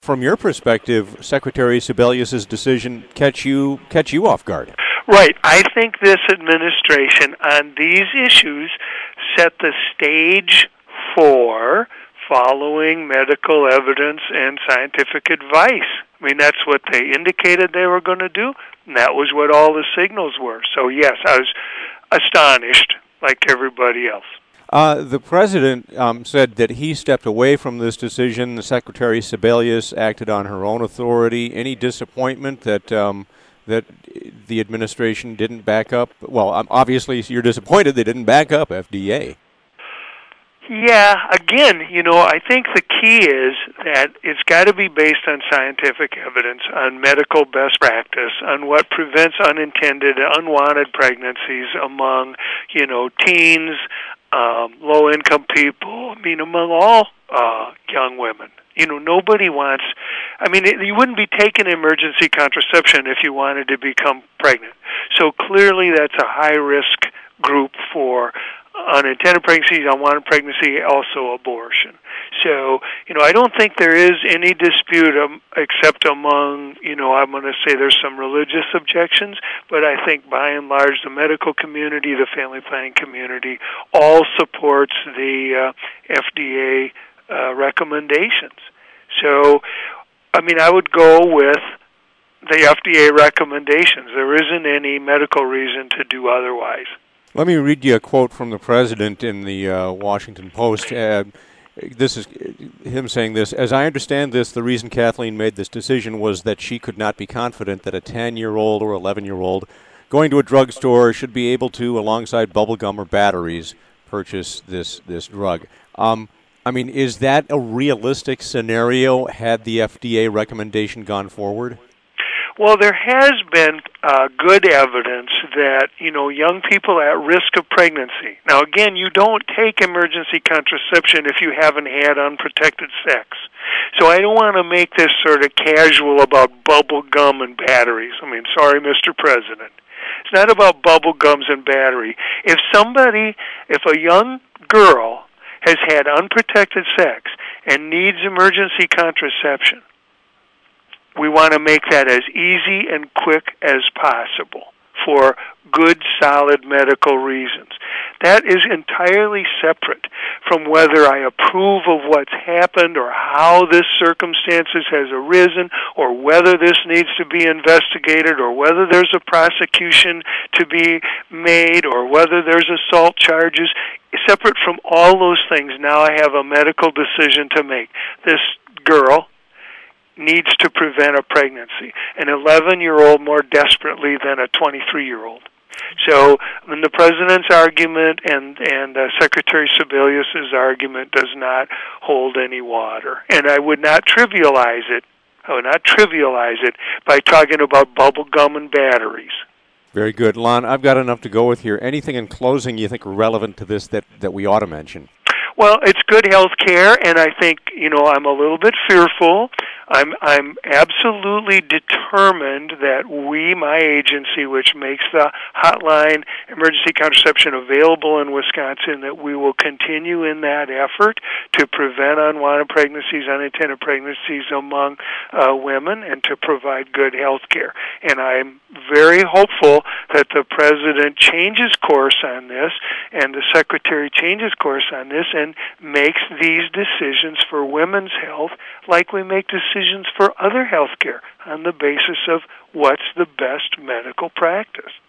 from your perspective, Secretary Sebelius's decision catch you off guard? Right. I think this administration on these issues set the stage for following medical evidence and scientific advice. I mean, that's what they indicated they were going to do, and that was what all the signals were. So, yes, I was astonished, like everybody else. The president said that he stepped away from this decision. The Secretary Sebelius acted on her own authority. Any disappointment that that the administration didn't back up? Well, obviously you're disappointed they didn't back up FDA. Yeah, again, I think the key is that it's got to be based on scientific evidence, on medical best practice, on what prevents unintended, unwanted pregnancies among, teens, low-income people, among all young women. Nobody wants, you wouldn't be taking emergency contraception if you wanted to become pregnant. So clearly that's a high-risk group for unintended pregnancy, unwanted pregnancy, also abortion. So, I don't think there is any dispute except among, I'm going to say there's some religious objections, but I think by and large the medical community, the family planning community, all supports the FDA recommendations. So, I would go with the FDA recommendations. There isn't any medical reason to do otherwise. Let me read you a quote from the president in the Washington Post. This is him saying this. As I understand this, the reason Kathleen made this decision was that she could not be confident that a 10-year-old or 11-year-old going to a drugstore should be able to, alongside bubblegum or batteries, purchase this drug. Is that a realistic scenario had the FDA recommendation gone forward? Well, there has been good evidence that, young people at risk of pregnancy. Now, again, you don't take emergency contraception if you haven't had unprotected sex. So I don't want to make this sort of casual about bubble gum and batteries. Sorry, Mr. President. It's not about bubble gums and battery. If a young girl has had unprotected sex and needs emergency contraception, we want to make that as easy and quick as possible for good, solid medical reasons. That is entirely separate from whether I approve of what's happened or how this circumstances has arisen or whether this needs to be investigated or whether there's a prosecution to be made or whether there's assault charges. Separate from all those things, now I have a medical decision to make. This girl needs to prevent a pregnancy, an 11-year-old more desperately than a 23-year-old. So the President's argument and Secretary Sebelius's argument does not hold any water. And I would not trivialize it. By talking about bubble gum and batteries. Very good. Lon, I've got enough to go with here. Anything in closing you think relevant to this that we ought to mention? Well, it's good health care, and I think, I'm a little bit fearful. I'm absolutely determined that we, my agency, which makes the hotline emergency contraception available in Wisconsin, that we will continue in that effort to prevent unwanted pregnancies, unintended pregnancies among women, and to provide good health care. And I'm very hopeful that the President changes course on this, and the Secretary changes course on this, and makes these decisions for women's health like we make decisions for other health care on the basis of what's the best medical practice.